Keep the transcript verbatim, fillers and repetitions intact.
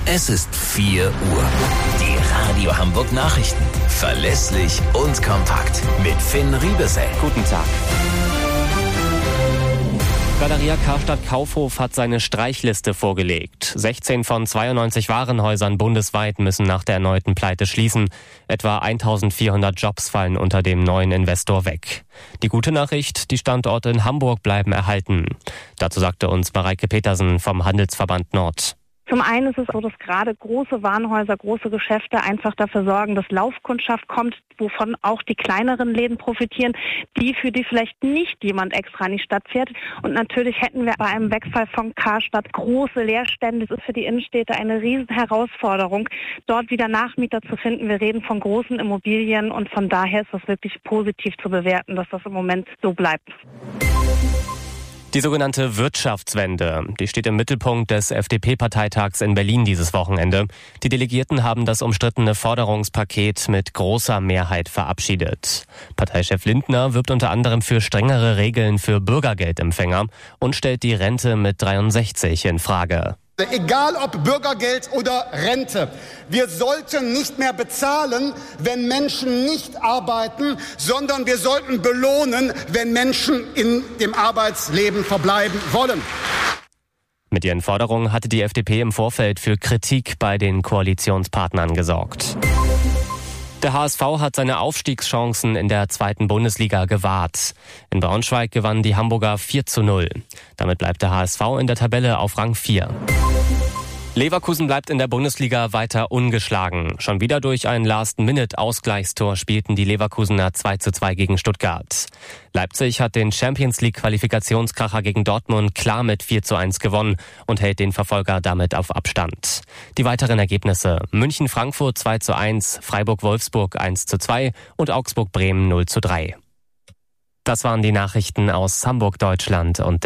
Es ist vier Uhr. Die Radio Hamburg Nachrichten. Verlässlich und kompakt. Mit Finn Riebesell. Guten Tag. Galeria Karstadt Kaufhof hat seine Streichliste vorgelegt. sechzehn von zweiundneunzig Warenhäusern bundesweit müssen nach der erneuten Pleite schließen. Etwa eintausendvierhundert Jobs fallen unter dem neuen Investor weg. Die gute Nachricht, die Standorte in Hamburg bleiben erhalten. Dazu sagte uns Mareike Petersen vom Handelsverband Nord. Zum einen ist es so, dass gerade große Warenhäuser, große Geschäfte einfach dafür sorgen, dass Laufkundschaft kommt, wovon auch die kleineren Läden profitieren, die für die vielleicht nicht jemand extra in die Stadt fährt. Und natürlich hätten wir bei einem Wegfall von Karstadt große Leerstände. Das ist für die Innenstädte eine riesen Herausforderung, dort wieder Nachmieter zu finden. Wir reden von großen Immobilien und von daher ist das wirklich positiv zu bewerten, dass das im Moment so bleibt. Die sogenannte Wirtschaftswende, die steht im Mittelpunkt des F D P-Parteitags in Berlin dieses Wochenende. Die Delegierten haben das umstrittene Forderungspaket mit großer Mehrheit verabschiedet. Parteichef Lindner wirbt unter anderem für strengere Regeln für Bürgergeldempfänger und stellt die Rente mit dreiundsechzig in Frage. Egal ob Bürgergeld oder Rente, wir sollten nicht mehr bezahlen, wenn Menschen nicht arbeiten, sondern wir sollten belohnen, wenn Menschen in dem Arbeitsleben verbleiben wollen. Mit ihren Forderungen hatte die F D P im Vorfeld für Kritik bei den Koalitionspartnern gesorgt. Der H S V hat seine Aufstiegschancen in der zweiten Bundesliga gewahrt. In Braunschweig gewannen die Hamburger vier zu null. Damit bleibt der H S V in der Tabelle auf Rang vier. Leverkusen bleibt in der Bundesliga weiter ungeschlagen. Schon wieder durch ein Last-Minute-Ausgleichstor spielten die Leverkusener zwei zu zwei gegen Stuttgart. Leipzig hat den Champions-League-Qualifikationskracher gegen Dortmund klar mit vier zu eins gewonnen und hält den Verfolger damit auf Abstand. Die weiteren Ergebnisse: München-Frankfurt zwei zu eins, Freiburg-Wolfsburg eins zu zwei und Augsburg-Bremen null zu drei. Das waren die Nachrichten aus Hamburg, Deutschland und